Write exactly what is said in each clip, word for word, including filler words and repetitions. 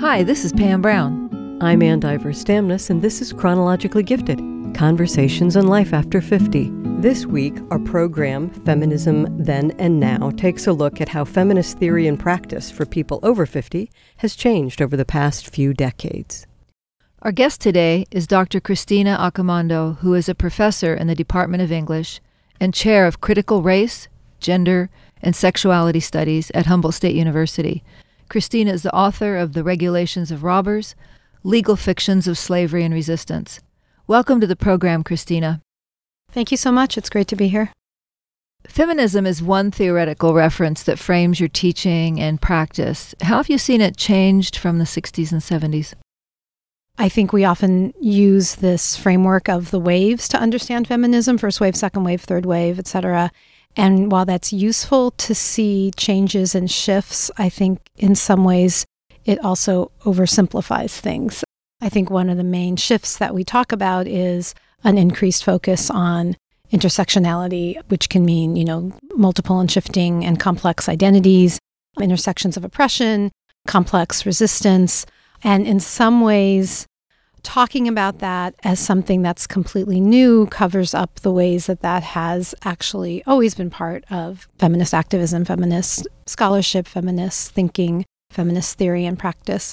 Hi, this is Pam Brown. I'm Ann Diver Stamness, and this is Chronologically Gifted, Conversations on Life After fifty. This week, our program, Feminism Then and Now, takes a look at how feminist theory and practice for people over fifty has changed over the past few decades. Our guest today is Doctor Cristina Accomando, who is a professor in the Department of English and chair of Critical Race, Gender, and Sexuality Studies at Humboldt State University. Cristina is the author of The Regulations of Robbers, Legal Fictions of Slavery and Resistance. Welcome to the program, Cristina. Thank you so much. It's great to be here. Feminism is one theoretical reference that frames your teaching and practice. How have you seen it changed from the sixties and seventies? I think we often use this framework of the waves to understand feminism, first wave, second wave, third wave, et cetera. And while that's useful to see changes and shifts, I think in some ways it also oversimplifies things. I think one of the main shifts that we talk about is an increased focus on intersectionality, which can mean, you know, multiple and shifting and complex identities, intersections of oppression, complex resistance, and in some ways, talking about that as something that's completely new covers up the ways that that has actually always been part of feminist activism, feminist scholarship, feminist thinking, feminist theory and practice.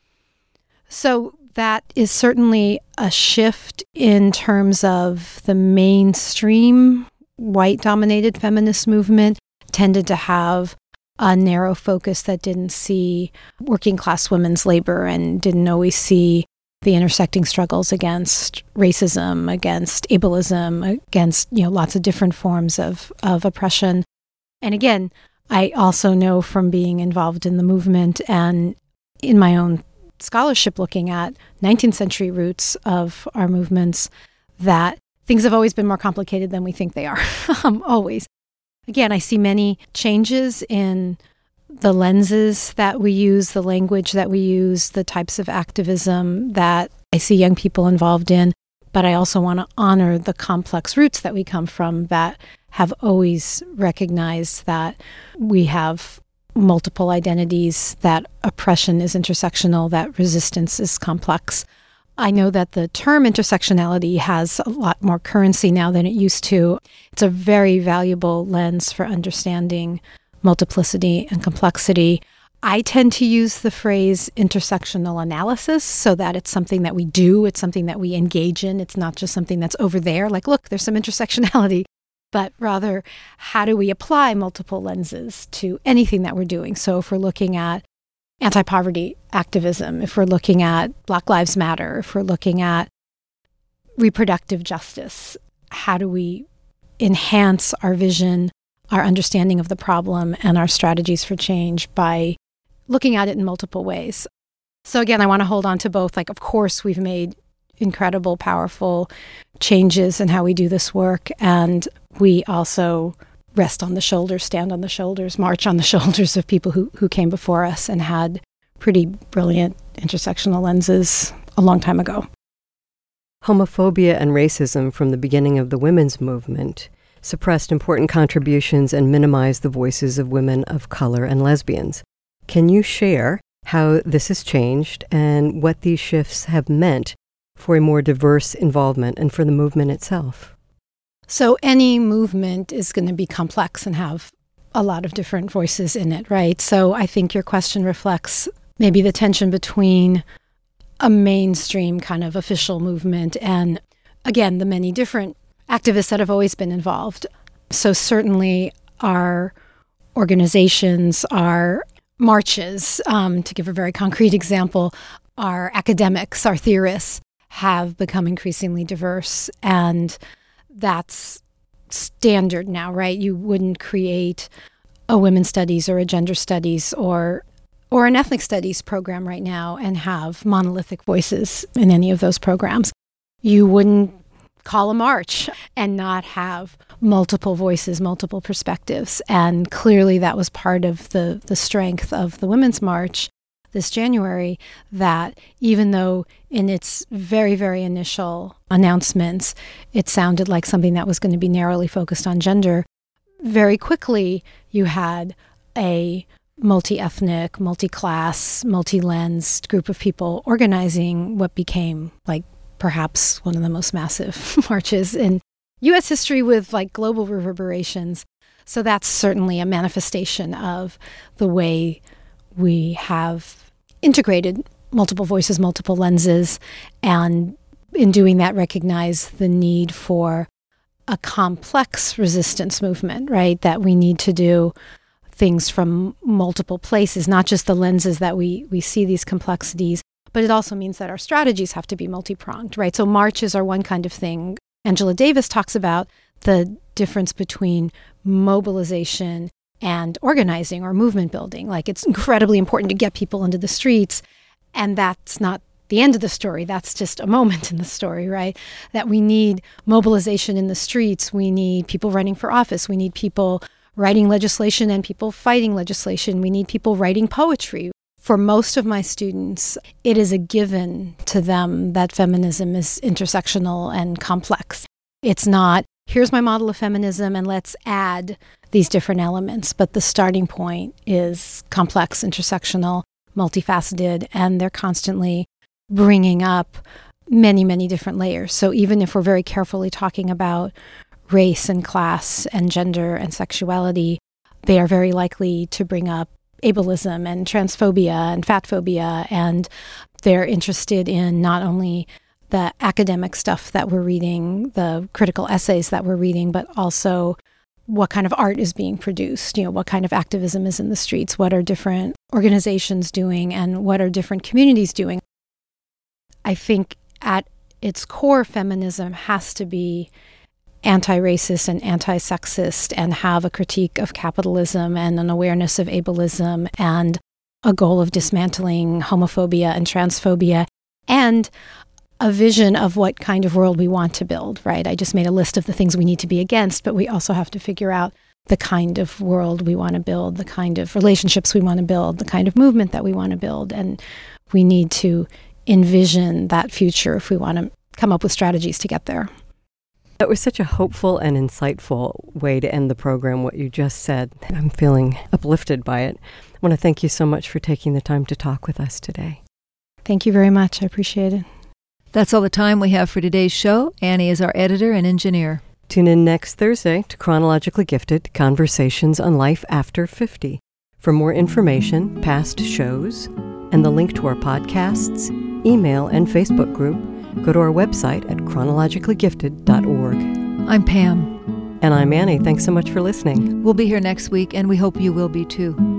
So that is certainly a shift in terms of the mainstream white-dominated feminist movement tended to have a narrow focus that didn't see working class women's labor and didn't always see the intersecting struggles against racism, against ableism, against, you know, lots of different forms of, of oppression. And again, I also know from being involved in the movement and in my own scholarship looking at nineteenth century roots of our movements that things have always been more complicated than we think they are, um, always. Again, I see many changes in the lenses that we use, the language that we use, the types of activism that I see young people involved in, but I also want to honor the complex roots that we come from that have always recognized that we have multiple identities, that oppression is intersectional, that resistance is complex. I know that the term intersectionality has a lot more currency now than it used to. It's a very valuable lens for understanding multiplicity and complexity. I tend to use the phrase intersectional analysis so that it's something that we do, it's something that we engage in. It's not just something that's over there, like, look, there's some intersectionality, but rather, how do we apply multiple lenses to anything that we're doing? So if we're looking at anti-poverty activism, if we're looking at Black Lives Matter, if we're looking at reproductive justice, how do we enhance our vision, our understanding of the problem, and our strategies for change by looking at it in multiple ways? So again, I want to hold on to both. Like, of course, we've made incredible, powerful changes in how we do this work, and we also rest on the shoulders, stand on the shoulders, march on the shoulders of people who, who came before us and had pretty brilliant intersectional lenses a long time ago. Homophobia and racism from the beginning of the women's movement suppressed important contributions and minimized the voices of women of color and lesbians. Can you share how this has changed and what these shifts have meant for a more diverse involvement and for the movement itself? So any movement is going to be complex and have a lot of different voices in it, right? So I think your question reflects maybe the tension between a mainstream kind of official movement and, again, the many different activists that have always been involved. So certainly our organizations, our marches, um, to give a very concrete example, our academics, our theorists have become increasingly diverse, and that's standard now, right? You wouldn't create a women's studies or a gender studies or or an ethnic studies program right now and have monolithic voices in any of those programs. You wouldn't call a march and not have multiple voices, multiple perspectives. And clearly that was part of the, the strength of the Women's March this January, that even though in its very, very initial announcements, it sounded like something that was going to be narrowly focused on gender, very quickly you had a multi-ethnic, multi-class, multi-lensed group of people organizing what became like perhaps one of the most massive marches in U S history with like global reverberations. So that's certainly a manifestation of the way we have integrated multiple voices, multiple lenses, and in doing that recognize the need for a complex resistance movement, right? That we need to do things from multiple places, not just the lenses that we we see these complexities, but it also means that our strategies have to be multi-pronged, right? So marches are one kind of thing. Angela Davis talks about the difference between mobilization and organizing or movement building. Like, it's incredibly important to get people into the streets, and that's not the end of the story. That's just a moment in the story, right? That we need mobilization in the streets. We need people running for office. We need people writing legislation and people fighting legislation. We need people writing poetry. For most of my students, it is a given to them that feminism is intersectional and complex. It's not, here's my model of feminism and let's add these different elements. But the starting point is complex, intersectional, multifaceted, and they're constantly bringing up many, many different layers. So even if we're very carefully talking about race and class and gender and sexuality, they are very likely to bring up ableism and transphobia and fatphobia, and they're interested in not only the academic stuff that we're reading, the critical essays that we're reading, but also what kind of art is being produced, you know, what kind of activism is in the streets, what are different organizations doing, and what are different communities doing. I think at its core, feminism has to be anti-racist and anti-sexist and have a critique of capitalism and an awareness of ableism and a goal of dismantling homophobia and transphobia and a vision of what kind of world we want to build, right? I just made a list of the things we need to be against, but we also have to figure out the kind of world we want to build, the kind of relationships we want to build, the kind of movement that we want to build. And we need to envision that future if we want to come up with strategies to get there. That was such a hopeful and insightful way to end the program, what you just said. I'm feeling uplifted by it. I want to thank you so much for taking the time to talk with us today. Thank you very much. I appreciate it. That's all the time we have for today's show. Annie is our editor and engineer. Tune in next Thursday to Chronologically Gifted, Conversations on Life After fifty. For more information, past shows, and the link to our podcasts, email, and Facebook group, go to our website at chronologically gifted dot org. I'm Pam. And I'm Annie. Thanks so much for listening. We'll be here next week, and we hope you will be too.